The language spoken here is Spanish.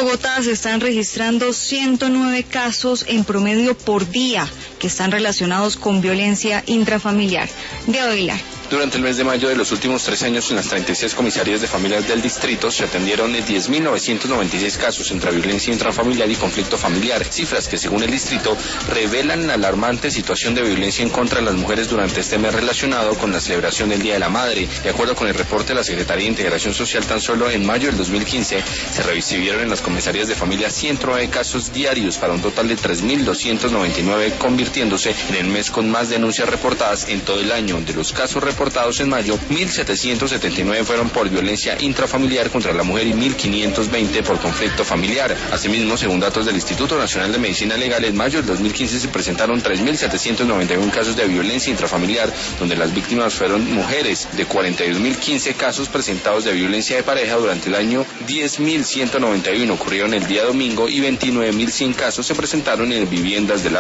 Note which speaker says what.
Speaker 1: Bogotá se están registrando 109 casos en promedio por día que están relacionados con violencia intrafamiliar. Diego Aguilar.
Speaker 2: Durante el mes de mayo de los últimos 3 años, en las 36 comisarías de familias del distrito se atendieron 10.996 casos entre violencia intrafamiliar y conflicto familiar, cifras que según el distrito revelan la alarmante situación de violencia en contra de las mujeres durante este mes relacionado con la celebración del Día de la Madre. De acuerdo con el reporte de la Secretaría de Integración Social, tan solo en mayo del 2015 se recibieron en las comisarías de familia 109 casos diarios para un total de 3.299, convirtiéndose en el mes con más denuncias reportadas en todo el año. De los casos reportados en mayo, 1.779 fueron por violencia intrafamiliar contra la mujer y 1.520 por conflicto familiar. Asimismo, según datos del Instituto Nacional de Medicina Legal, en mayo del 2015 se presentaron 3.791 casos de violencia intrafamiliar, donde las víctimas fueron mujeres. De 42.015 casos presentados de violencia de pareja durante el año, 10.191 ocurrieron el día domingo y 29.100 casos se presentaron en viviendas de la